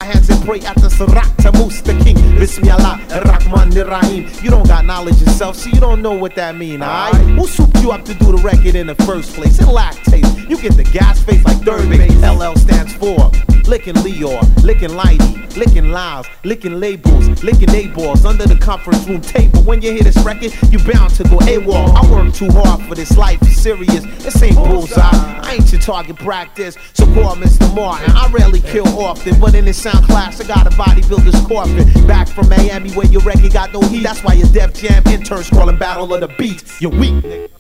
hands and pray at the Sarat Tamus, the king. Bismillah, Rahman, Rahim. You don't got knowledge yourself, so you don't know what that mean, alright? Who souped you up to do the record in the first place? It lacked taste. You get the gas face like third base. LL stands for licking Leor, licking Lighty, licking Lyles, licking labels, licking A-balls under the conference room table. When you hear this record, you bound to go AWOL. I work too hard for this life, it's serious. This ain't bullseye, I ain't your target practice. So call Mr. Martin. I rarely kill often, but in this sound class, I got a bodybuilder's coffin. Back from Miami where your record got no heat. That's why your Def Jam interns calling Battle of the Beats. You're weak, nigga.